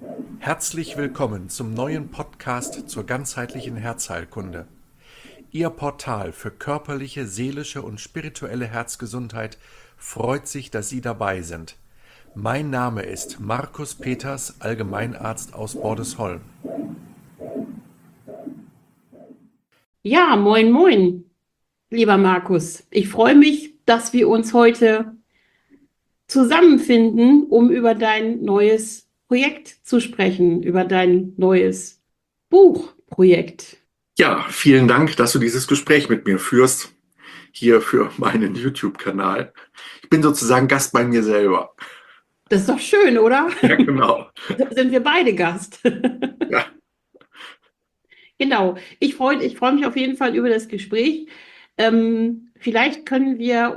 Herzlich willkommen zum neuen Podcast zur ganzheitlichen Herzheilkunde. Ihr Portal für körperliche, seelische und spirituelle Herzgesundheit freut sich, dass Sie dabei sind. Mein Name ist Markus Peters, Allgemeinarzt aus Bordesholm. Ja, moin, moin, lieber Markus. Ich freue mich, dass wir uns heute zusammenfinden, um über dein neues Projekt zu sprechen, über dein neues Buchprojekt. Ja, vielen Dank, dass du dieses Gespräch mit mir führst, hier für meinen YouTube-Kanal. Ich bin sozusagen Gast bei mir selber. Das ist doch schön, oder? Ja, genau. Da sind wir beide Gast. Ja, Genau. Ich freu mich auf jeden Fall über das Gespräch. Vielleicht können wir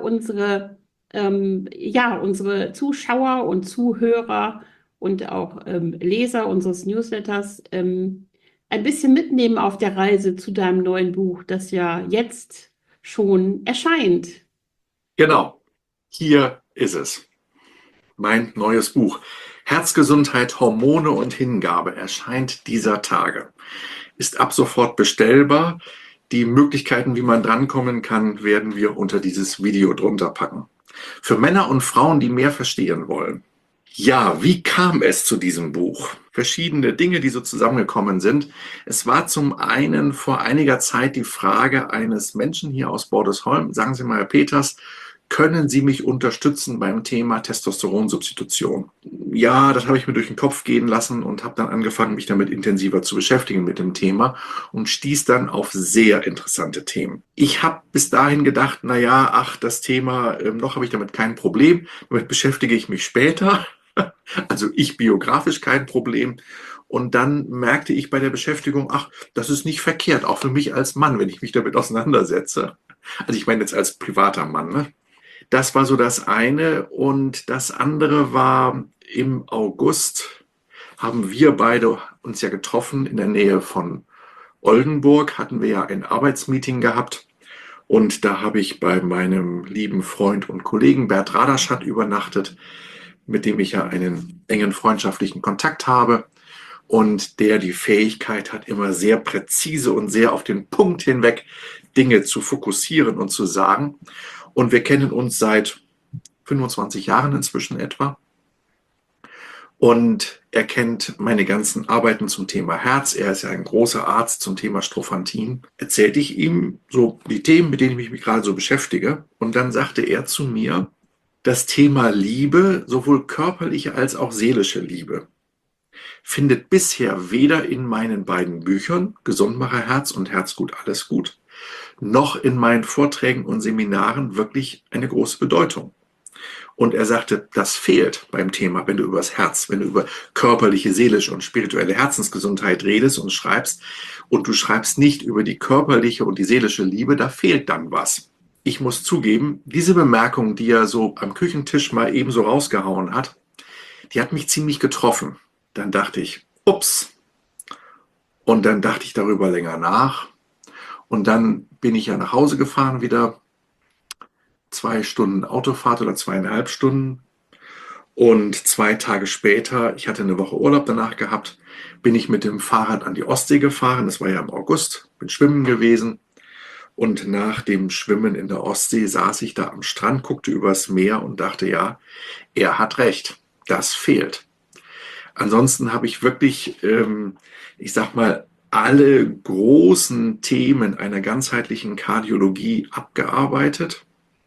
unsere Zuschauer und Zuhörer und auch Leser unseres Newsletters ein bisschen mitnehmen auf der Reise zu deinem neuen Buch, das ja jetzt schon erscheint. genau. Hier ist es. Mein neues Buch. Herzgesundheit, Hormone und Hingabe erscheint dieser Tage. Ist ab sofort bestellbar. Die Möglichkeiten, wie man drankommen kann, werden wir unter dieses Video drunter packen. Für Männer und Frauen, die mehr verstehen wollen. Ja, wie kam es zu diesem Buch? Verschiedene Dinge, die so zusammengekommen sind. Es war zum einen vor einiger Zeit die Frage eines Menschen hier aus Bordesholm. Sagen Sie mal, Herr Peters, können Sie mich unterstützen beim Thema Testosteronsubstitution? Ja, das habe ich mir durch den Kopf gehen lassen und habe dann angefangen, mich damit intensiver zu beschäftigen mit dem Thema und stieß dann auf sehr interessante Themen. Ich habe bis dahin gedacht, das Thema, noch habe ich damit kein Problem, damit beschäftige ich mich später. Also ich biografisch kein Problem. Und dann merkte ich bei der Beschäftigung, das ist nicht verkehrt, auch für mich als Mann, wenn ich mich damit auseinandersetze. Also ich meine jetzt als privater Mann, ne? Das war so das eine. Und das andere war, im August haben wir beide uns ja getroffen in der Nähe von Oldenburg, hatten wir ja ein Arbeitsmeeting gehabt. Und da habe ich bei meinem lieben Freund und Kollegen Bert Raderschat übernachtet, mit dem ich ja einen engen freundschaftlichen Kontakt habe und der die Fähigkeit hat, immer sehr präzise und sehr auf den Punkt hinweg Dinge zu fokussieren und zu sagen. Und wir kennen uns seit 25 Jahren inzwischen etwa. Und er kennt meine ganzen Arbeiten zum Thema Herz. Er ist ja ein großer Arzt zum Thema Strophantin. Erzählte ich ihm so die Themen, mit denen ich mich gerade so beschäftige. Und dann sagte er zu mir, das Thema Liebe, sowohl körperliche als auch seelische Liebe, findet bisher weder in meinen beiden Büchern Gesundmacher Herz und Herzgut alles gut, noch in meinen Vorträgen und Seminaren wirklich eine große Bedeutung. Und er sagte, das fehlt beim Thema, wenn du über das Herz, wenn du über körperliche, seelische und spirituelle Herzensgesundheit redest und du schreibst nicht über die körperliche und die seelische Liebe, da fehlt dann was. Ich muss zugeben, diese Bemerkung, die er so am Küchentisch mal eben so rausgehauen hat, die hat mich ziemlich getroffen. Dann dachte ich, ups. Und dann dachte ich darüber länger nach. Und dann bin ich ja nach Hause gefahren, wieder 2 Stunden Autofahrt oder 2,5 Stunden. Und 2 Tage später, ich hatte eine Woche Urlaub danach gehabt, bin ich mit dem Fahrrad an die Ostsee gefahren. Das war ja im August, bin schwimmen gewesen. Und nach dem Schwimmen in der Ostsee saß ich da am Strand, guckte übers Meer und dachte, ja, er hat recht, das fehlt. Ansonsten habe ich wirklich, ich sag mal, alle großen Themen einer ganzheitlichen Kardiologie abgearbeitet.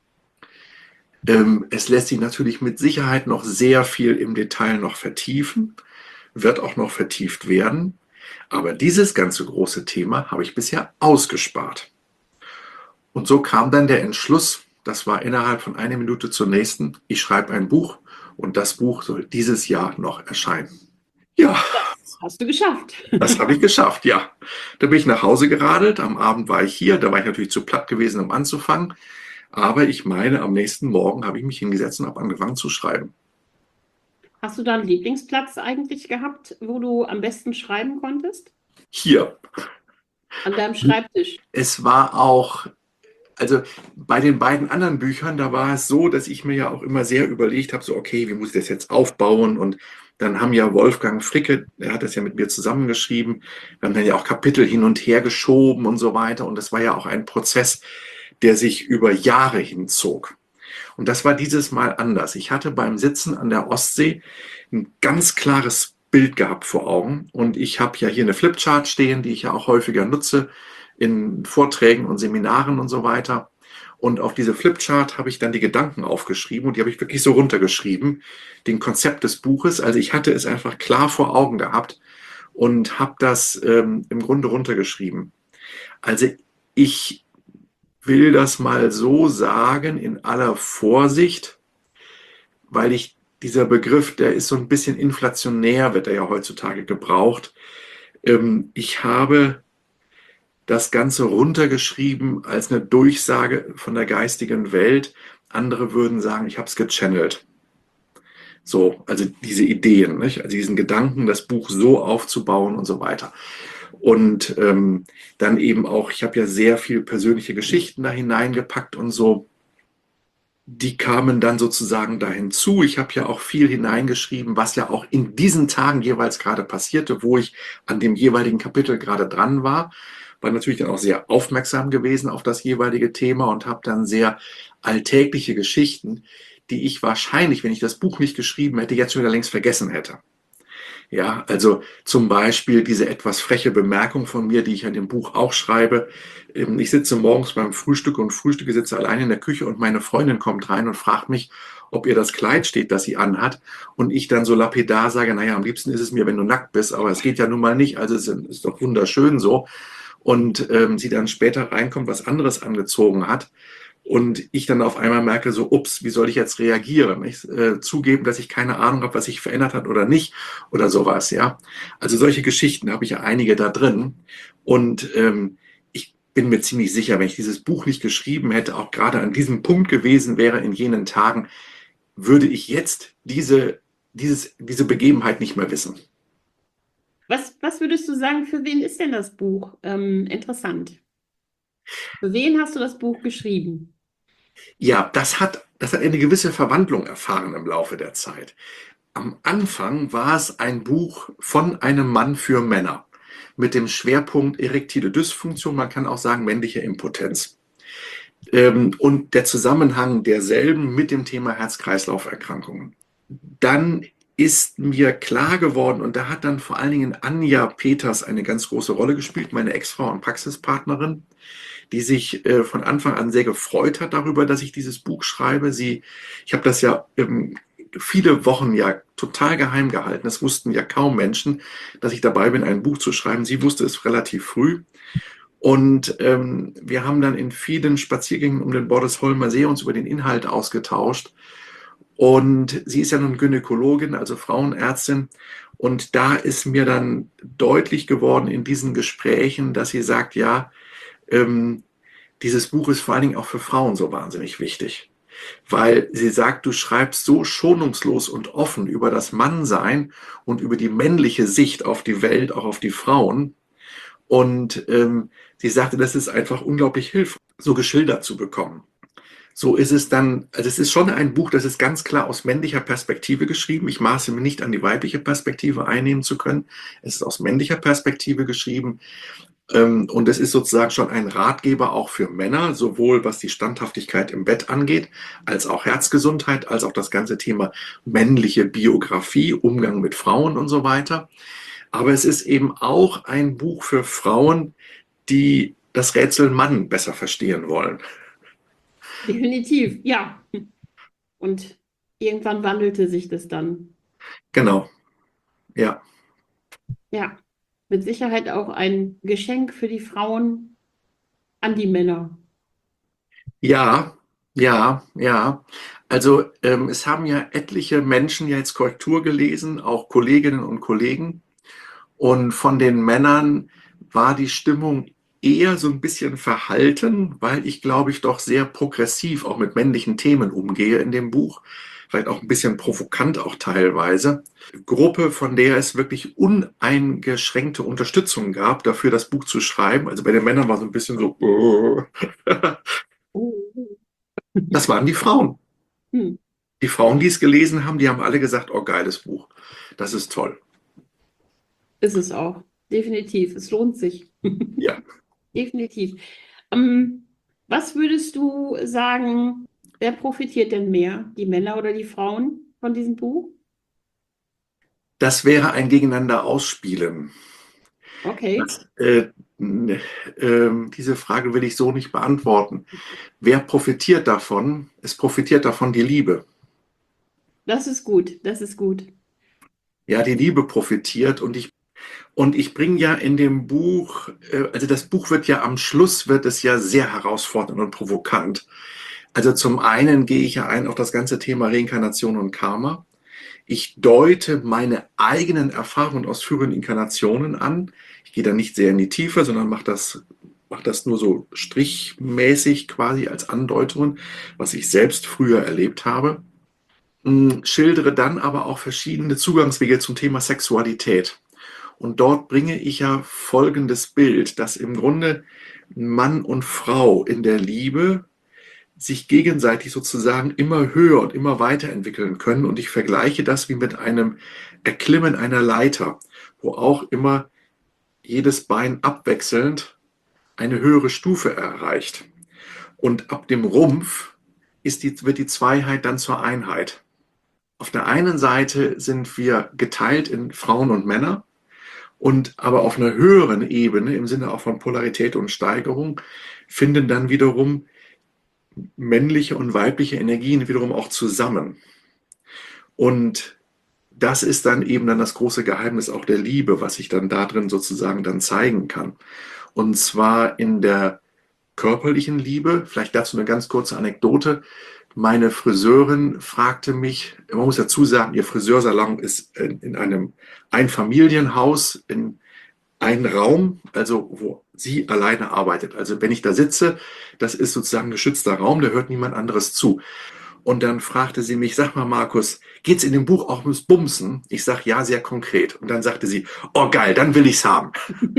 Es lässt sich natürlich mit Sicherheit noch sehr viel im Detail noch vertiefen, wird auch noch vertieft werden. Aber dieses ganze große Thema habe ich bisher ausgespart. Und so kam dann der Entschluss, das war innerhalb von 1 Minute zur nächsten, ich schreibe ein Buch und das Buch soll dieses Jahr noch erscheinen. Ja, Das hast du geschafft. das habe ich geschafft, ja. Da bin ich nach Hause geradelt, am Abend war ich hier, da war ich natürlich zu platt gewesen, um anzufangen. Aber ich meine, am nächsten Morgen habe ich mich hingesetzt und habe angefangen zu schreiben. Hast du da einen Lieblingsplatz eigentlich gehabt, wo du am besten schreiben konntest? Hier. An deinem Schreibtisch. Es war auch, also bei den beiden anderen Büchern, da war es so, dass ich mir ja auch immer sehr überlegt habe, so okay, wie muss ich das jetzt aufbauen und Dann haben ja Wolfgang Fricke, der hat das ja mit mir zusammengeschrieben, wir haben dann ja auch Kapitel hin und her geschoben und so weiter. Und das war ja auch ein Prozess, der sich über Jahre hinzog. Und das war dieses Mal anders. Ich hatte beim Sitzen an der Ostsee ein ganz klares Bild gehabt vor Augen. Und ich habe ja hier eine Flipchart stehen, die ich ja auch häufiger nutze in Vorträgen und Seminaren und so weiter. Und auf diese Flipchart habe ich dann die Gedanken aufgeschrieben und die habe ich wirklich so runtergeschrieben, den Konzept des Buches. Also ich hatte es einfach klar vor Augen gehabt und habe das im Grunde runtergeschrieben. Also ich will das mal so sagen in aller Vorsicht, weil dieser Begriff, der ist so ein bisschen inflationär, wird er ja heutzutage gebraucht. Ich habe das Ganze runtergeschrieben als eine Durchsage von der geistigen Welt. Andere würden sagen, ich habe es gechannelt. So, also diese Ideen, nicht? Also diesen Gedanken, das Buch so aufzubauen und so weiter. Und dann eben auch, ich habe ja sehr viel persönliche Geschichten da hineingepackt und so. Die kamen dann sozusagen da hinzu. Ich habe ja auch viel hineingeschrieben, was ja auch in diesen Tagen jeweils gerade passierte, wo ich an dem jeweiligen Kapitel gerade dran war. War natürlich dann auch sehr aufmerksam gewesen auf das jeweilige Thema und habe dann sehr alltägliche Geschichten, die ich wahrscheinlich, wenn ich das Buch nicht geschrieben hätte, jetzt schon wieder längst vergessen hätte. Ja, also zum Beispiel diese etwas freche Bemerkung von mir, die ich in dem Buch auch schreibe. Ich sitze morgens beim Frühstück und frühstücke, sitze alleine in der Küche und meine Freundin kommt rein und fragt mich, ob ihr das Kleid steht, das sie anhat. Und ich dann so lapidar sage, naja, am liebsten ist es mir, wenn du nackt bist, aber es geht ja nun mal nicht, also es ist doch wunderschön so. Und sie dann später reinkommt, was anderes angezogen hat. Und ich dann auf einmal merke, so, ups, wie soll ich jetzt reagieren? Zugeben, dass ich keine Ahnung habe, was sich verändert hat oder nicht oder sowas, ja. Also solche Geschichten habe ich ja einige da drin. Und ich bin mir ziemlich sicher, wenn ich dieses Buch nicht geschrieben hätte, auch gerade an diesem Punkt gewesen wäre in jenen Tagen, würde ich jetzt diese Begebenheit nicht mehr wissen. Was würdest du sagen, für wen ist denn das Buch interessant? Für wen hast du das Buch geschrieben? Ja, das hat eine gewisse Verwandlung erfahren im Laufe der Zeit. Am Anfang war es ein Buch von einem Mann für Männer mit dem Schwerpunkt erektile Dysfunktion, man kann auch sagen männliche Impotenz. Und der Zusammenhang derselben mit dem Thema Herz-Kreislauf-Erkrankungen. Dann ist mir klar geworden, und da hat dann vor allen Dingen Anja Peters eine ganz große Rolle gespielt, meine Ex-Frau und Praxispartnerin, die sich von Anfang an sehr gefreut hat darüber, dass ich dieses Buch schreibe. Ich habe das ja viele Wochen ja total geheim gehalten. Es wussten ja kaum Menschen, dass ich dabei bin, ein Buch zu schreiben. Sie wusste es relativ früh. Und wir haben dann in vielen Spaziergängen um den Bordesholmer See uns über den Inhalt ausgetauscht. Und sie ist ja nun Gynäkologin, also Frauenärztin. Und da ist mir dann deutlich geworden in diesen Gesprächen, dass sie sagt, ja, dieses Buch ist vor allen Dingen auch für Frauen so wahnsinnig wichtig. Weil sie sagt, du schreibst so schonungslos und offen über das Mannsein und über die männliche Sicht auf die Welt, auch auf die Frauen. Und sie sagte, das ist einfach unglaublich hilfreich, so geschildert zu bekommen. So ist es dann, also es ist schon ein Buch, das ist ganz klar aus männlicher Perspektive geschrieben. Ich maße mir nicht an, die weibliche Perspektive einnehmen zu können. Es ist aus männlicher Perspektive geschrieben. Und es ist sozusagen schon ein Ratgeber auch für Männer, sowohl was die Standhaftigkeit im Bett angeht, als auch Herzgesundheit, als auch das ganze Thema männliche Biografie, Umgang mit Frauen und so weiter. Aber es ist eben auch ein Buch für Frauen, die das Rätsel Mann besser verstehen wollen. Definitiv, ja. Und irgendwann wandelte sich das dann. Genau, ja. Ja, mit Sicherheit auch ein Geschenk für die Frauen an die Männer. Ja, ja, ja. Also es haben ja etliche Menschen ja jetzt Korrektur gelesen, auch Kolleginnen und Kollegen. Und von den Männern war die Stimmung eher so ein bisschen verhalten, weil ich, glaube ich, doch sehr progressiv auch mit männlichen Themen umgehe in dem Buch. Vielleicht auch ein bisschen provokant auch teilweise. Gruppe, von der es wirklich uneingeschränkte Unterstützung gab, dafür das Buch zu schreiben. Also bei den Männern war so ein bisschen so, Oh. das waren die Frauen. Hm. Die Frauen, die es gelesen haben, die haben alle gesagt, oh, geiles Buch. Das ist toll. Ist es auch. Definitiv. Es lohnt sich. Ja. Definitiv. Ähm, Was würdest du sagen, wer profitiert denn mehr? Die Männer oder die Frauen von diesem Buch? Das wäre ein Gegeneinander ausspielen. Okay, Das, diese Frage will ich so nicht beantworten. Wer profitiert davon? Es profitiert davon die Liebe. das ist gut. Das ist gut. Ja, die Liebe profitiert und ich bringe ja in dem Buch, also das Buch wird ja am Schluss wird es ja sehr herausfordernd und provokant. Also zum einen gehe ich ja ein auf das ganze Thema Reinkarnation und Karma. Ich deute meine eigenen Erfahrungen aus früheren Inkarnationen an. Ich gehe da nicht sehr in die Tiefe, sondern mach das nur so strichmäßig quasi als Andeutungen, was ich selbst früher erlebt habe. Schildere dann aber auch verschiedene Zugangswege zum Thema Sexualität. Und dort bringe ich ja folgendes Bild, dass im Grunde Mann und Frau in der Liebe sich gegenseitig sozusagen immer höher und immer weiterentwickeln können. Und ich vergleiche das wie mit einem Erklimmen einer Leiter, wo auch immer jedes Bein abwechselnd eine höhere Stufe erreicht. Und ab dem Rumpf wird die Zweiheit dann zur Einheit. Auf der einen Seite sind wir geteilt in Frauen und Männer, und aber auf einer höheren Ebene, im Sinne auch von Polarität und Steigerung, finden dann wiederum männliche und weibliche Energien wiederum auch zusammen. Und das ist dann eben dann das große Geheimnis auch der Liebe, was ich dann da drin sozusagen dann zeigen kann. Und zwar in der körperlichen Liebe. Vielleicht dazu eine ganz kurze Anekdote. Meine Friseurin fragte mich, man muss dazu sagen, ihr Friseursalon ist in einem Einfamilienhaus, in einem Raum, also wo sie alleine arbeitet. Also wenn ich da sitze, das ist sozusagen ein geschützter Raum, da hört niemand anderes zu. Und dann fragte sie mich, sag mal Markus, geht's in dem Buch auch ums Bumsen? Ich sag ja, sehr konkret. Und dann sagte sie, oh geil, dann will ich's haben.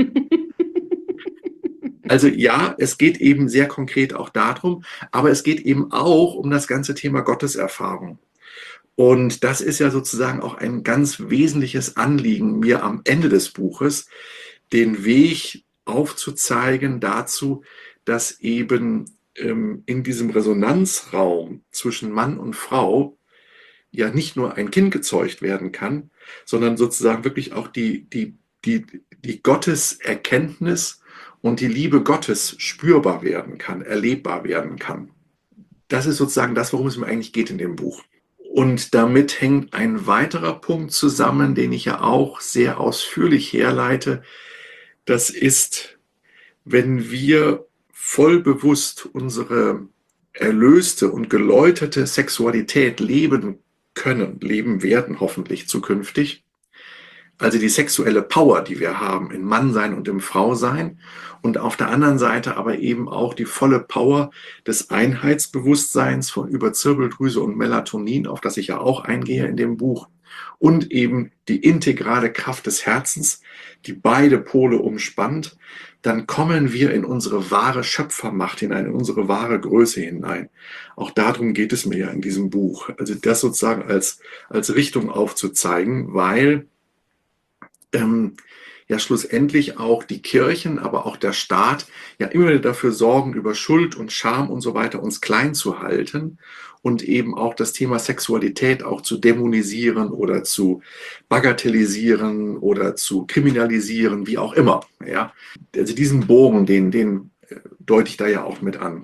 Also ja, es geht eben sehr konkret auch darum, aber es geht eben auch um das ganze Thema Gotteserfahrung. Und das ist ja sozusagen auch ein ganz wesentliches Anliegen mir am Ende des Buches, den Weg aufzuzeigen dazu, dass eben in diesem Resonanzraum zwischen Mann und Frau ja nicht nur ein Kind gezeugt werden kann, sondern sozusagen wirklich auch die Gotteserkenntnis und die Liebe Gottes spürbar werden kann, erlebbar werden kann. Das ist sozusagen das, worum es mir eigentlich geht in dem Buch. Und damit hängt ein weiterer Punkt zusammen, den ich ja auch sehr ausführlich herleite. Das ist, wenn wir voll bewusst unsere erlöste und geläuterte Sexualität leben können, leben werden hoffentlich zukünftig, also die sexuelle Power, die wir haben im Mannsein und im Frausein und auf der anderen Seite aber eben auch die volle Power des Einheitsbewusstseins von über Zirbeldrüse und Melatonin, auf das ich ja auch eingehe in dem Buch, und eben die integrale Kraft des Herzens, die beide Pole umspannt, dann kommen wir in unsere wahre Schöpfermacht hinein, in unsere wahre Größe hinein. Auch darum geht es mir ja in diesem Buch. Also das sozusagen als Richtung aufzuzeigen, weil ja schlussendlich auch die Kirchen, aber auch der Staat ja immer wieder dafür sorgen, über Schuld und Scham und so weiter uns klein zu halten und eben auch das Thema Sexualität auch zu dämonisieren oder zu bagatellisieren oder zu kriminalisieren, wie auch immer. Ja? Also diesen Bogen, den deute ich da ja auch mit an.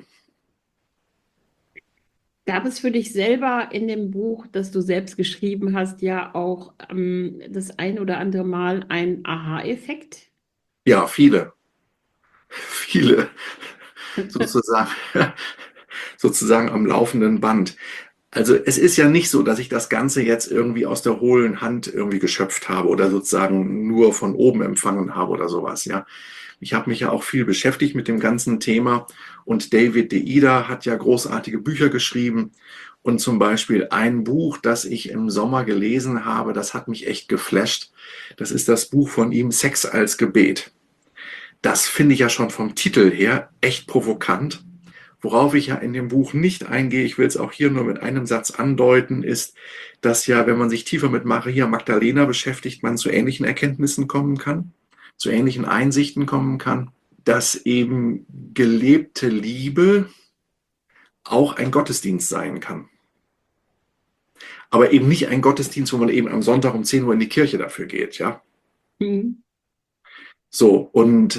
Gab es für dich selber in dem Buch, das du selbst geschrieben hast, ja auch das ein oder andere Mal einen Aha-Effekt? Ja, viele sozusagen, sozusagen am laufenden Band. Also es ist ja nicht so, dass ich das Ganze jetzt irgendwie aus der hohlen Hand irgendwie geschöpft habe oder sozusagen nur von oben empfangen habe oder sowas, ja. Ich habe mich ja auch viel beschäftigt mit dem ganzen Thema und David Deida hat ja großartige Bücher geschrieben und zum Beispiel ein Buch, das ich im Sommer gelesen habe, das hat mich echt geflasht. Das ist das Buch von ihm, Sex als Gebet. Das finde ich ja schon vom Titel her echt provokant, Worauf ich ja in dem Buch nicht eingehe, ich will es auch hier nur mit einem Satz andeuten, ist, dass ja, wenn man sich tiefer mit Maria Magdalena beschäftigt, man zu ähnlichen Erkenntnissen kommen kann, zu ähnlichen Einsichten kommen kann, dass eben gelebte Liebe auch ein Gottesdienst sein kann. Aber eben nicht ein Gottesdienst, wo man eben am Sonntag um 10 Uhr in die Kirche dafür geht, ja. Mhm. So, und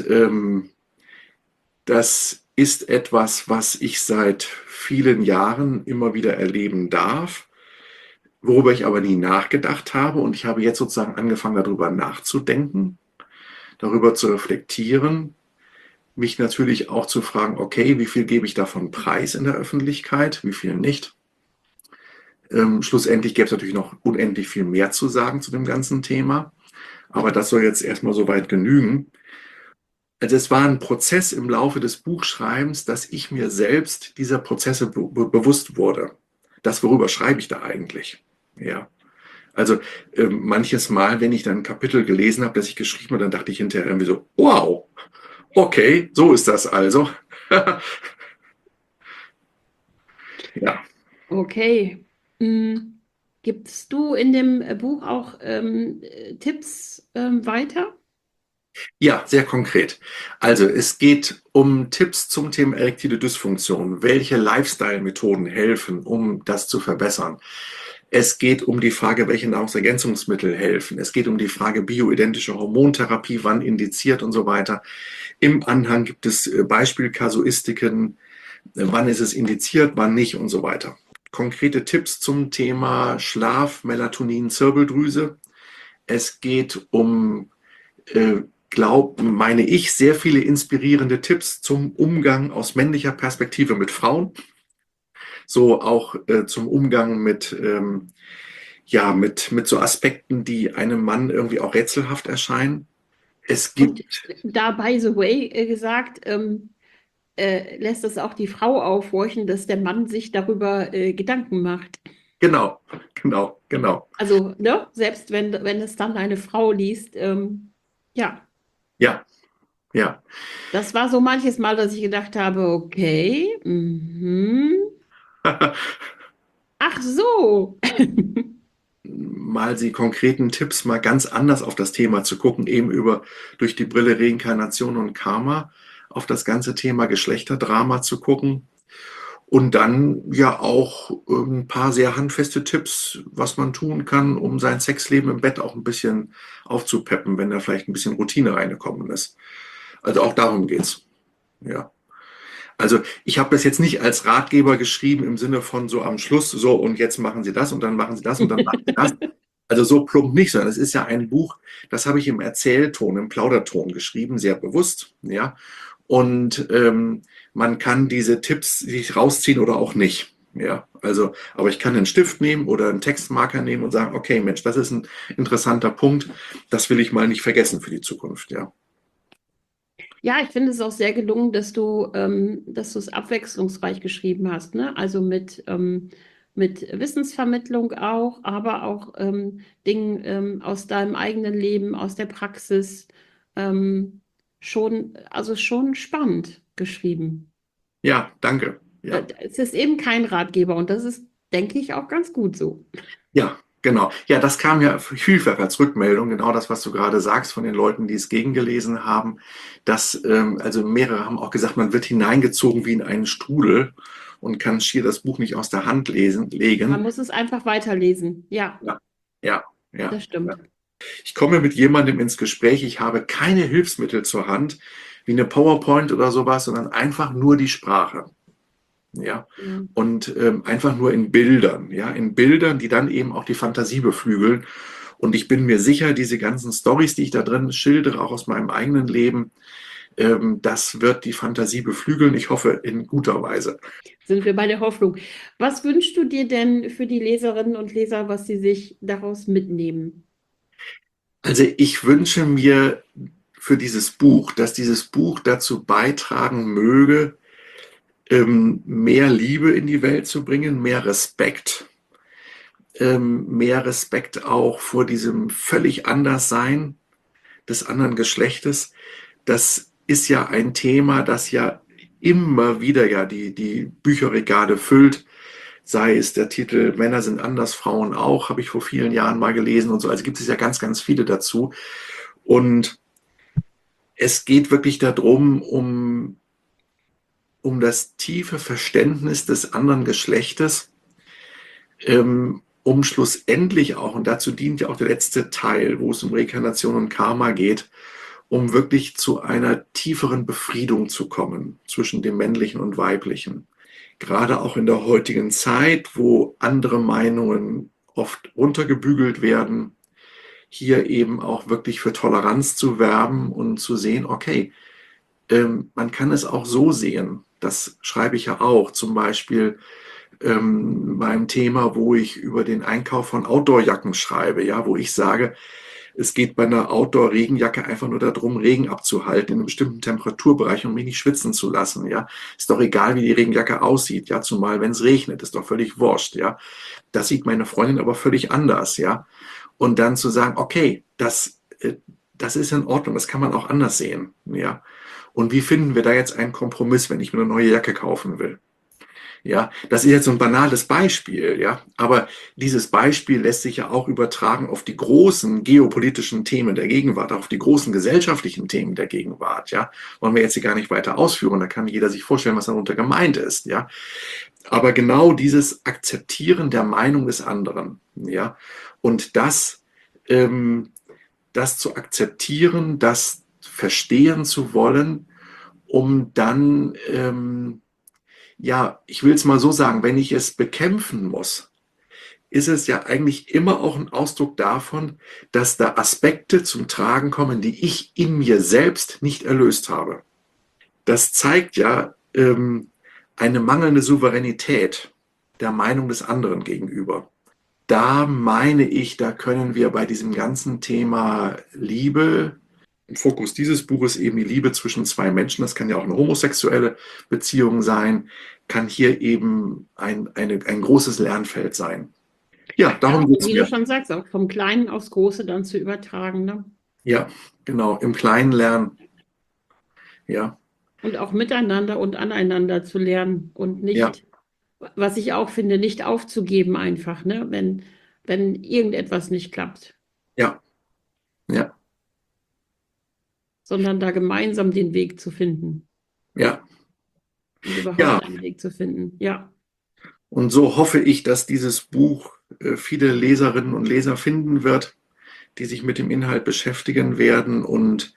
das ist etwas, was ich seit vielen Jahren immer wieder erleben darf, worüber ich aber nie nachgedacht habe. Und ich habe jetzt sozusagen angefangen, darüber nachzudenken, darüber zu reflektieren, mich natürlich auch zu fragen, okay, wie viel gebe ich davon preis in der Öffentlichkeit, wie viel nicht. Schlussendlich gäbe es natürlich noch unendlich viel mehr zu sagen zu dem ganzen Thema. Aber das soll jetzt erstmal soweit genügen. Also es war ein Prozess im Laufe des Buchschreibens, dass ich mir selbst dieser Prozesse bewusst wurde. Das, worüber schreibe ich da eigentlich? Ja. Also manches Mal, wenn ich dann ein Kapitel gelesen habe, das ich geschrieben habe, dann dachte ich hinterher irgendwie so, wow, okay, so ist das also. Ja. Okay. Gibst du in dem Buch auch Tipps weiter? Ja, sehr konkret. Also es geht um Tipps zum Thema erektile Dysfunktion. Welche Lifestyle-Methoden helfen, um das zu verbessern? Es geht um die Frage, welche Nahrungsergänzungsmittel helfen. Es geht um die Frage bioidentische Hormontherapie, wann indiziert und so weiter. Im Anhang gibt es Beispielkasuistiken, wann ist es indiziert, wann nicht und so weiter. Konkrete Tipps zum Thema Schlaf, Melatonin, Zirbeldrüse. Es geht um meine ich, sehr viele inspirierende Tipps zum Umgang aus männlicher Perspektive mit Frauen, so auch zum Umgang mit so Aspekten, die einem Mann irgendwie auch rätselhaft erscheinen. Es gibt Und da, by the way, gesagt, lässt es auch die Frau aufhorchen, dass der Mann sich darüber Gedanken macht. genau. Also, ne, selbst wenn es dann eine Frau liest, ja. Ja. Das war so manches Mal, dass ich gedacht habe, okay, ach so. Mal sie konkreten Tipps mal ganz anders auf das Thema zu gucken, eben durch die Brille Reinkarnation und Karma auf das ganze Thema Geschlechterdrama zu gucken. Und dann ja auch ein paar sehr handfeste Tipps, was man tun kann, um sein Sexleben im Bett auch ein bisschen aufzupeppen, wenn da vielleicht ein bisschen Routine reingekommen ist. Also auch darum geht's. Ja. Also ich habe das jetzt nicht als Ratgeber geschrieben im Sinne von so am Schluss, so und jetzt machen Sie das und dann machen Sie das und dann machen Sie das. Also so plump nicht, sondern es ist ja ein Buch, das habe ich im Erzählton, im Plauderton geschrieben, sehr bewusst, ja. Und man kann diese Tipps sich rausziehen oder auch nicht. Ja, also, aber ich kann einen Stift nehmen oder einen Textmarker nehmen und sagen, okay, Mensch, das ist ein interessanter Punkt, das will ich mal nicht vergessen für die Zukunft, ja. Ja, ich finde es auch sehr gelungen, dass du es abwechslungsreich geschrieben hast, ne? Also mit Wissensvermittlung auch, aber auch Dingen aus deinem eigenen Leben, aus der Praxis. Also schon spannend geschrieben. Ja, danke. Ja. Es ist eben kein Ratgeber und das ist, denke ich, auch ganz gut so. Ja, genau. Ja, das kam ja vielfach als Rückmeldung, genau das, was du gerade sagst, von den Leuten, die es gegengelesen haben. Also mehrere haben auch gesagt, man wird hineingezogen wie in einen Strudel und kann schier das Buch nicht aus der Hand Man legen. muss es einfach weiterlesen. Ja, Ja. das stimmt. Ja. Ich komme mit jemandem ins Gespräch, ich habe keine Hilfsmittel zur Hand, wie eine PowerPoint oder sowas, sondern einfach nur die Sprache. Ja, und einfach nur in Bildern, ja, in Bildern, die dann eben auch die Fantasie beflügeln. Und ich bin mir sicher, diese ganzen Storys, die ich da drin schildere, auch aus meinem eigenen Leben, das wird die Fantasie beflügeln. Ich hoffe, in guter Weise. Sind wir bei der Hoffnung. Was wünschst du dir denn für die Leserinnen und Leser, was sie sich daraus mitnehmen? Also ich wünsche mir für dieses Buch, dass dieses Buch dazu beitragen möge, mehr Liebe in die Welt zu bringen, mehr Respekt auch vor diesem völlig Anderssein des anderen Geschlechtes. Das ist ja ein Thema, das ja immer wieder ja die Bücherregale füllt. Sei es der Titel Männer sind anders, Frauen auch, habe ich vor vielen Jahren mal gelesen und so. Also gibt es ja ganz, ganz viele dazu. Und es geht wirklich darum, um das tiefe Verständnis des anderen Geschlechtes, um schlussendlich auch, und dazu dient ja auch der letzte Teil, wo es um Reinkarnation und Karma geht, um wirklich zu einer tieferen Befriedung zu kommen zwischen dem Männlichen und Weiblichen. Gerade auch in der heutigen Zeit, wo andere Meinungen oft runtergebügelt werden, hier eben auch wirklich für Toleranz zu werben und zu sehen, okay, man kann es auch so sehen. Das schreibe ich ja auch, zum Beispiel beim Thema, wo ich über den Einkauf von Outdoor-Jacken schreibe, ja, wo ich sage, es geht bei einer Outdoor-Regenjacke einfach nur darum, Regen abzuhalten in einem bestimmten Temperaturbereich und mich nicht schwitzen zu lassen, ja. Ist doch egal, wie die Regenjacke aussieht, ja, zumal wenn es regnet, ist doch völlig wurscht, ja. Das sieht meine Freundin aber völlig anders, ja. Und dann zu sagen, okay, das ist in Ordnung, das kann man auch anders sehen, ja. Und wie finden wir da jetzt einen Kompromiss, wenn ich mir eine neue Jacke kaufen will? Ja, das ist jetzt so ein banales Beispiel, ja, aber dieses Beispiel lässt sich ja auch übertragen auf die großen geopolitischen Themen der Gegenwart, auf die großen gesellschaftlichen Themen der Gegenwart, ja. Wollen wir jetzt hier gar nicht weiter ausführen, da kann jeder sich vorstellen, was darunter gemeint ist, ja. Aber genau dieses Akzeptieren der Meinung des anderen, ja, und das zu akzeptieren, das verstehen zu wollen, um dann ja, ich will es mal so sagen, wenn ich es bekämpfen muss, ist es ja eigentlich immer auch ein Ausdruck davon, dass da Aspekte zum Tragen kommen, die ich in mir selbst nicht erlöst habe. Das zeigt ja eine mangelnde Souveränität der Meinung des anderen gegenüber. Da meine ich, da können wir bei diesem ganzen Thema Liebe, im Fokus dieses Buches eben die Liebe zwischen zwei Menschen, das kann ja auch eine homosexuelle Beziehung sein, kann hier eben ein großes Lernfeld sein. Ja, darum geht es Wie mir. du schon sagst, auch vom Kleinen aufs Große dann zu übertragen, ne? Ja, genau, im Kleinen lernen. Ja, Und auch miteinander und aneinander zu lernen und ja, nicht, was ich auch finde, nicht aufzugeben einfach, ne? Wenn irgendetwas nicht klappt, ja, ja, sondern da gemeinsam den Weg zu finden ja. und überhaupt Ja, einen Weg zu finden. Ja, und so hoffe ich, dass dieses Buch viele Leserinnen und Leser finden wird, die sich mit dem Inhalt beschäftigen werden und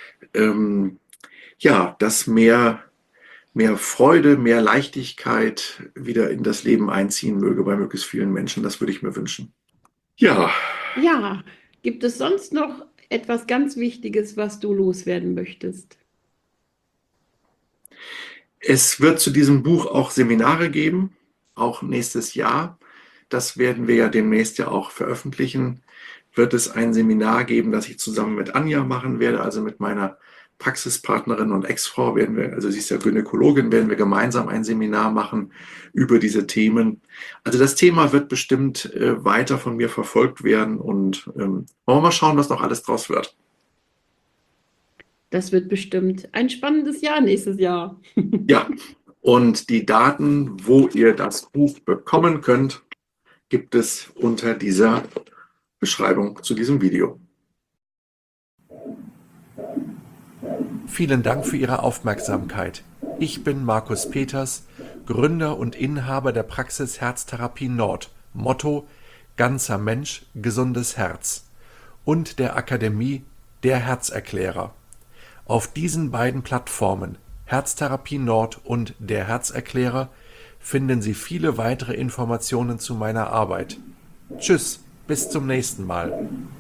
ja, dass mehr Freude, mehr Leichtigkeit wieder in das Leben einziehen möge bei möglichst vielen Menschen. Das würde ich mir wünschen. Ja, ja. Gibt es sonst noch etwas ganz Wichtiges, was du loswerden möchtest? es wird zu diesem Buch auch Seminare geben, auch nächstes Jahr. Das werden wir ja demnächst ja auch veröffentlichen. Wird es ein Seminar geben, das ich zusammen mit Anja machen werde, also mit meiner Praxispartnerin und Ex-Frau werden wir, also sie ist ja Gynäkologin, werden wir gemeinsam ein Seminar machen über diese Themen. Also das Thema wird bestimmt weiter von mir verfolgt werden und wollen wir mal schauen, was noch alles draus wird. Das wird bestimmt ein spannendes Jahr nächstes Jahr. Ja, und die Daten, wo ihr das Buch bekommen könnt, gibt es unter dieser Beschreibung zu diesem Video. Vielen Dank für Ihre Aufmerksamkeit. Ich bin Markus Peters, Gründer und Inhaber der Praxis Herztherapie Nord, Motto Ganzer Mensch, gesundes Herz und der Akademie Der Herzerklärer. Auf diesen beiden Plattformen, Herztherapie Nord und Der Herzerklärer, finden Sie viele weitere Informationen zu meiner Arbeit. Tschüss, bis zum nächsten Mal.